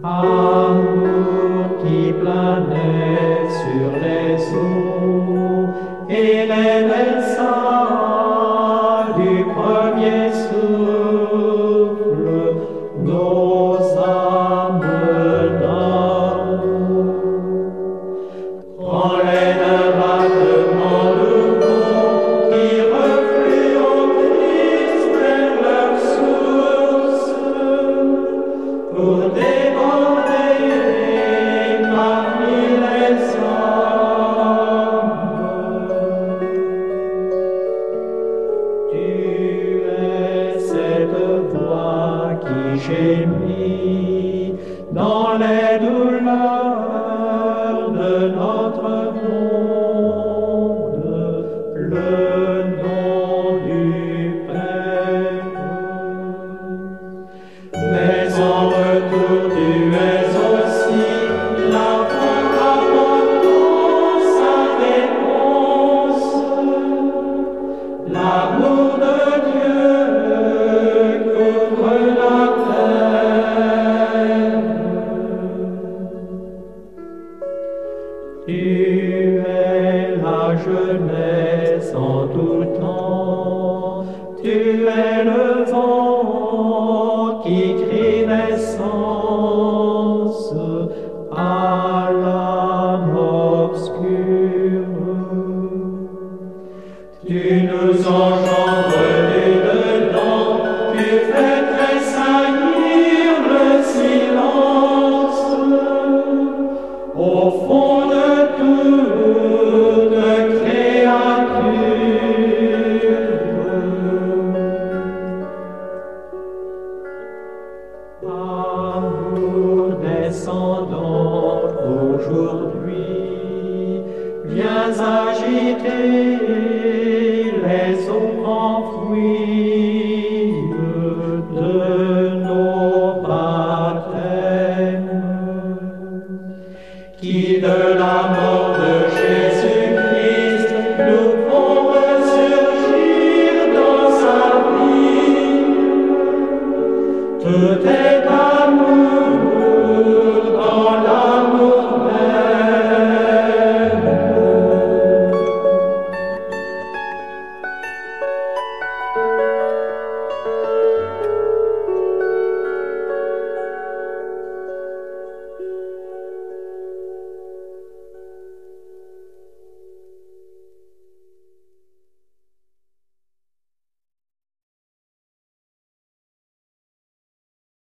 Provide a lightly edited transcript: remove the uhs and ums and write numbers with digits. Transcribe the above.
Amour qui planait sur les eaux et les versants du premier souffle, nos âmes d'amour. Prends les d'un battement nouveau qui refluent au Christ vers leur source, pour déborder parmi les hommes. Tu es cette voix qui gémit dans les douleurs de notre monde, le nom du Père. Mais en retour, tu es aussi la voix apportant sa réponse, l'amour de Dieu couvre la terre. Tu es la jeunesse en tout temps, tu es le vent qui crie naissance à l'âme obscure. Tu nous engendres du dedans, tu fais tressaillir le silence au fond de toute créature. Amour descendant aujourd'hui, viens agiter